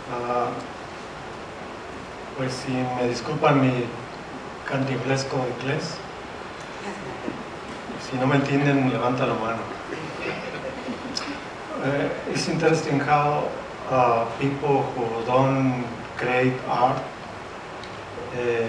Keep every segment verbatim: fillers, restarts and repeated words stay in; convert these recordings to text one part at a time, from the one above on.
Ah, pues si me disculpan mi cantinflesco inglés, si no me entienden, levanta la mano. Uh, it's interesting how uh, people who don't create art uh,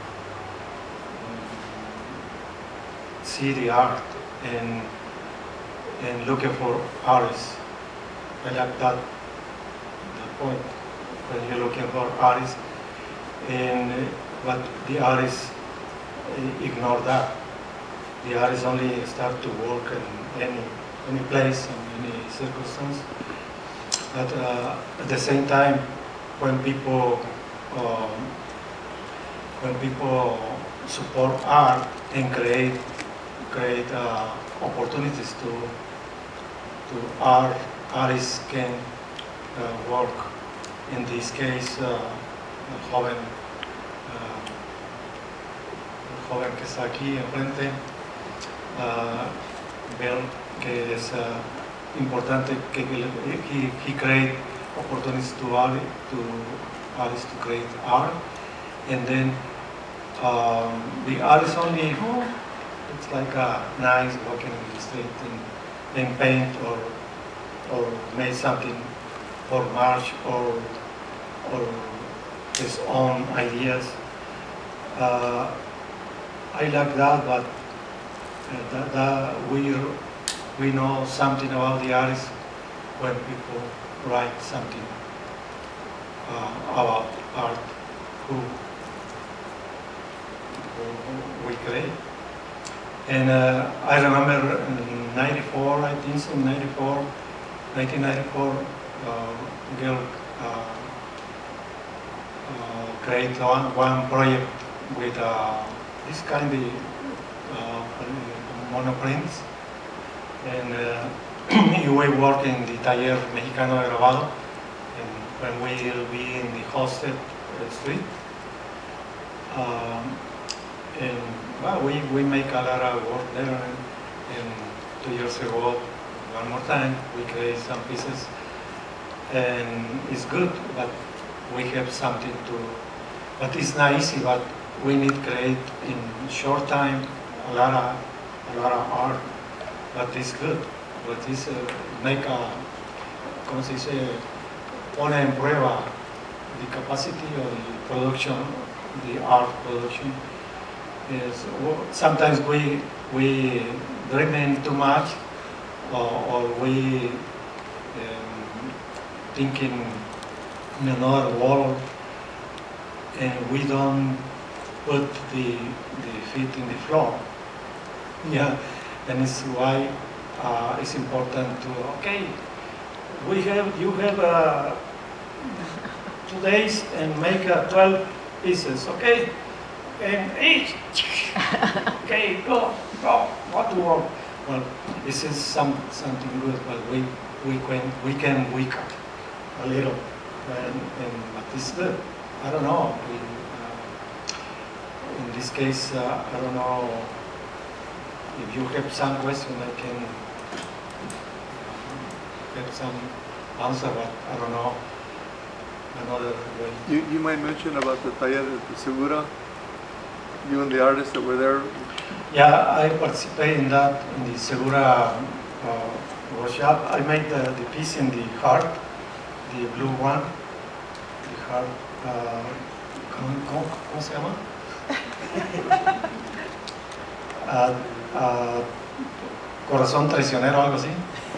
see the art and and looking for artists. I like that, that point when you're looking for artists, and uh, but the artists uh, ignore that. The artists only start to work in any any place and any circumstance. But uh, at the same time, when people um, when people support art and create create uh, opportunities to to art artists can uh, work. In this case, uh, el joven uh, el joven que está aquí enfrente, uh, ver que es uh, importante que he, he create opportunities to art, to artists to create art, and then um, the artist only, oh, it's like a nice walking in the street and, and paint or or make something or march or or his own ideas. Uh, I like that, but uh, that, that we we know something about the artist when people write something uh, about art who, who we create. And uh, I remember in ninety-four, I think so, ninety-four, nineteen ninety-four, uh, girl uh, uh, created one, one project with uh, this kind of uh, monoprints. And uh, you were working in the Taller Mexicano de Grabado, and when we will be in the hosted uh, street. Um, and well, we, we make a lot of work there, and, and two years ago, one more time, we create some pieces, and it's good, but we have something to, but it's not easy, but we need to create in short time a lot of, a lot of art. But it's good, but it's uh, make a, ¿cómo se dice? Pone en prueba the capacity of the production, the art production. Is sometimes we we dream in too much, or, or we um, thinking in another world, and we don't put the the feet in the floor. Yeah. And it's why uh, it's important to, okay, we have, you have uh, two days and make uh, twelve pieces, okay? And each, okay, go, go, what to work? Well, this is some, something good, but we, we can, we can weaken a little, and, and but it's good. I don't know, we, uh, in this case, uh, I don't know. If you have some question, I can get some answer, but I don't know another way. You, you might mention about the Taller de Segura, you and the artists that were there. Yeah, I participate in that, in the Segura uh, workshop. I made the, the piece in the heart, the blue one, the heart, uh, ¿cómo, cómo, ¿cómo se llama? uh, Uh, corazón traicionero, algo así.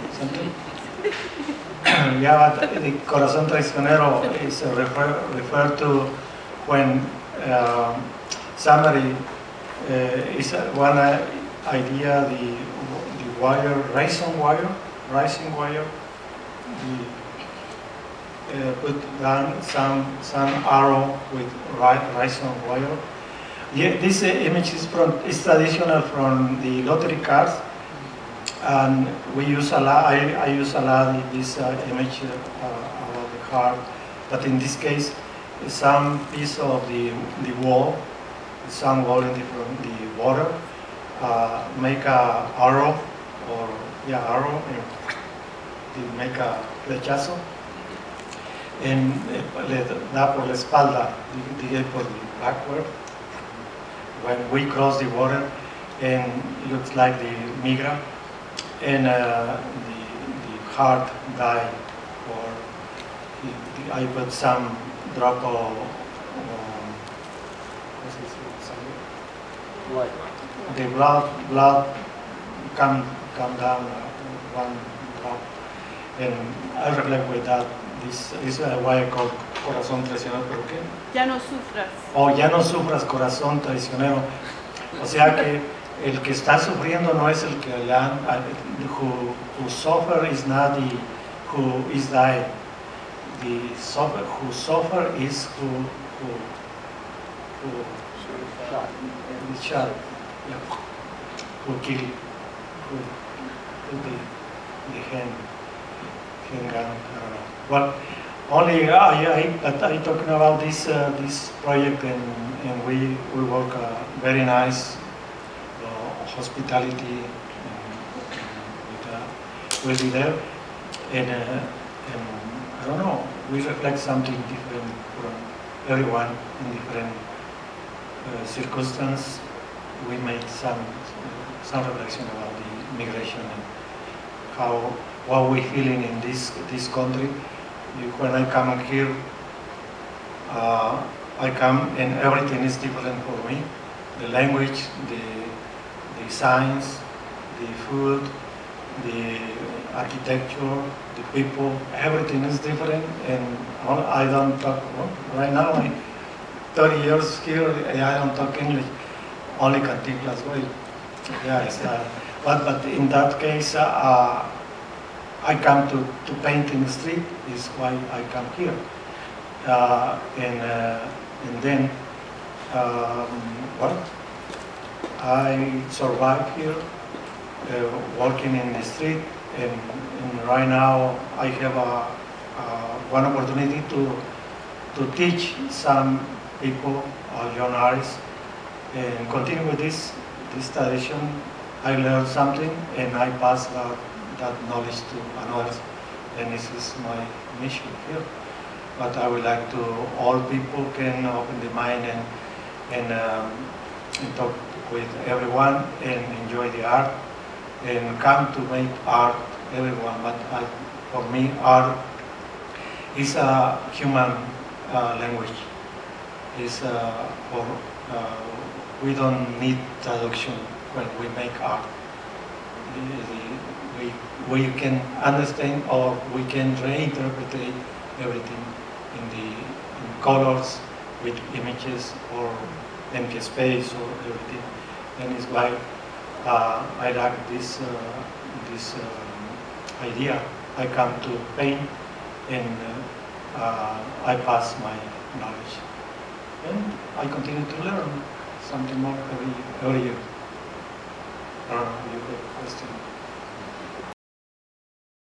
Yeah, but the corazón traicionero is refer, refer to when uh, somebody uh, is one uh, idea, the the wire, racing wire, racing wire, the, uh, put down some some arrow with racing wire. Yeah, this uh, image is from is traditional from the lottery cards, and we use a lot. I, I use a lot this uh, image uh, about the card, but in this case, some piece of the the wall, some wall in the, from the water, uh, make a arrow or yeah arrow and make a flechazo, en, eh, le da por la espalda, diga por the backward. When we cross the water, and it looks like the migra, and uh, the, the heart died, or the, the, I put some drop of, um, what's this, Blood. the blood, blood come, come down uh, one drop, and I reflect with that. This is uh, why I call corazón traicionero, pero qué? Ya no sufras. O ya no sufras, corazón traicionero. O sea que el que está sufriendo no es el que le han, who, who suffer is not the who is dying. The suffer, who suffer is who, who, who Shot. the child, yeah, who kill, who, who the, the hand, hand gun, I don't know. Well, only I, I, but I talking about this uh, this project, and, and we we work uh, very nice uh, hospitality, and, and with, uh, we'll be there, and, uh, and I don't know, we reflect something different from everyone in different uh, circumstances. We made some some reflection about the migration and how what we feeling in this this country. When I come here, uh, I come and everything is different for me. The language, the, the science, the food, the architecture, the people, everything is different. And I don't talk, well, right now, I, thirty years here, I don't talk English, only Cantinflas way. Yeah, it's, uh, but, but in that case, uh, I come to, to paint in the street, is why I come here. Uh, and, uh, and then, um, well, I survive here, uh, working in the street, and, and right now I have a, uh, one opportunity to, to teach some people, uh, young artists, and continue with this, this tradition. I learned something and I pass that that knowledge to others, and this is my mission here. But I would like to, all people can open the mind and, and, um, and talk with everyone and enjoy the art and come to make art, everyone. But I, for me, art is a human uh, language. It's, uh, for, uh, we don't need traduction when we make art. The, the, We, we can understand or we can reinterpret everything in the in colors with images or empty space or everything. And it's why uh, I like this uh, this uh, idea. I come to paint and uh, uh, I pass my knowledge. And I continue to learn something more every, every year. I don't know if you have a question.